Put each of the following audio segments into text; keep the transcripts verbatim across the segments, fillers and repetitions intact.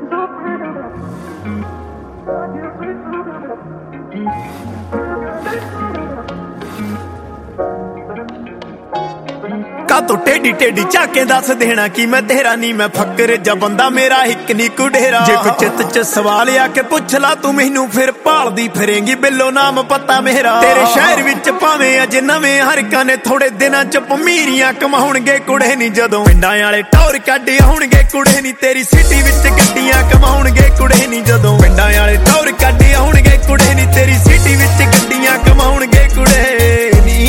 तो टेढ़ी टेढ़ी झाके दस देना कि मैं तेरा नी मैं फकर जा बंदा मेरा हिक नी कुडेरा जे कोई चित च सवाल आके पुछ ला तू मैनू फिर भालदी फिरेंगी बिल्लो नाम पता मेरा तेरे शहर विच भावें अज नवें हरकां ने थोड़े दिनां च पमीरियां कमाउणगे कुड़े नी जदों पिंडां वाले टौर कढ आउणगे कुड़े नी तेरी सिटी विच गड्डियां कमाउणगे कुड़े नी जदों पिंडां वाले टौर कढ आउणगे कुड़े नी तेरी सिटी विच गड्डियां कमाउणगे कुड़े नी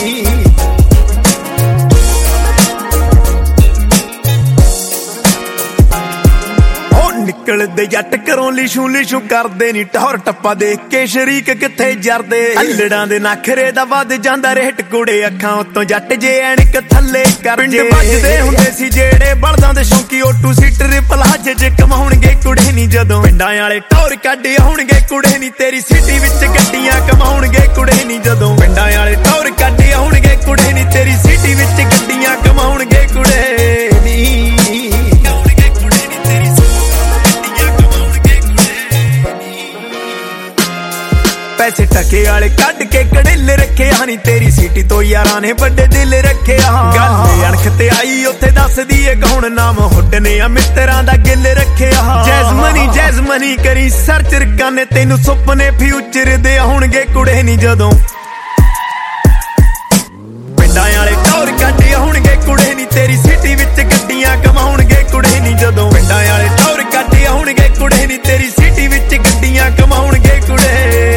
निकलदे जट घरों लिशू लिशू करदे नी टौर टप्पा देख के शरीक किथे जरदे अल्लड़ां दे नखरे दा वध जांदा रेट कुड़े अखां उत्तों जट जे ऐनक थल्ले कर जे बजदे हुंदे सी जेड़े बलदां दे शौकी ओटू सीटर प्लाजे जे कमाउणगे कुड़े नी जदों पिंडां वाले टौर कढ आउणगे कुड़े नी तेरी सिटी विच गड्डियां कमाउणगे कुड़े नी जदों पिंडां वाले टौर कढ आउणगे कुड़े नी तेरी सिटी विच गड्डियां कमाउणगे कुड़े नी पैसे टके वाले कड के कड़ेले रखे हानी तेरी सीटी तो यारां ने बड़े दिल रखे गल अणख ते आई उत्थे दस दी कौन नाम हुड्डने आ मित्तरां दा गिल रखे जैज़मनी जैज़मनी करी सर्च रकाने तेनू सुपने फ्यूचर दे आउणगे कुड़े नी जदों पिंडां वाले टौर कढ आउणगे कुड़े नी तेरी सिटी विच गड्डियां कमाउणगे कुड़े नी जदों पिंडां वाले टौर कढ आउणगे कुड़े नी तेरी सिटी विच गड्डियां कमाउणगे कुड़े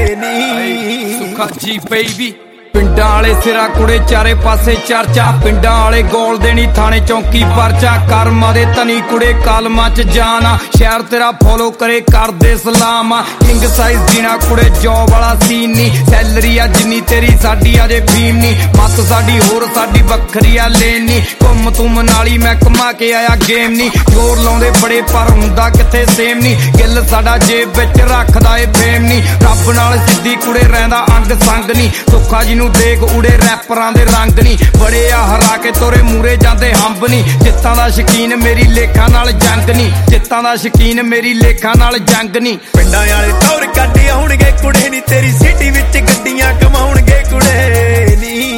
जी बेबी पिंडां वाले सिरा कुड़े चारे पासे चर्चा पिंडां वाले गोल देनी थाने चौकी परचा कर्मा दे तनी कुड़े कालमा च जाना शहर तेरा फॉलो करे कर दे सलाम किंग साइज जीना कुड़े जॉब वाला सीन नी सैलरी आ जिन्नी तेरी साडी अजे फीम नी मत साडी होर साडी वखरी आ लेन नी घुम तुम नाली मैं कमा के आया गेम नी जोर लाउंदे बड़े पर हुंदा किथे सेम नी गिल साडा जेब विच रखदा ए फेम नी रब नाल सिद्धी कुड़े रहिंदा अंग संग नी सुखा जी नू देख उड़े रैपरां दे रंग नी बड़े आ हरा के तोरे मूरे जांदे हंब नी जित्तां दा शकीन मेरी लेखा नाल जंग नी जित्तां दा शकीन मेरी लेखा नाल जंग नी पिंडां वाले टौर कढ आउणगे कुड़े नी तेरी सिटी विच गड्डियां कमाउणगे कुड़े नी।